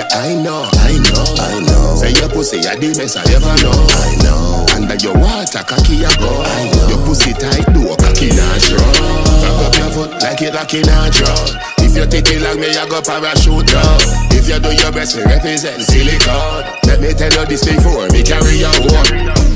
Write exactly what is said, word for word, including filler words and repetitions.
I know, I know, I know. Say your pussy a the best I ever know. I know. Under your water, cocky a go. I know. Your pussy tight, do a cocky not draw. Back up your foot like it like it not draw. If you take it like me, I go parachute down. If you do your best, you represent silicone. Let me tell you this before me carry your home.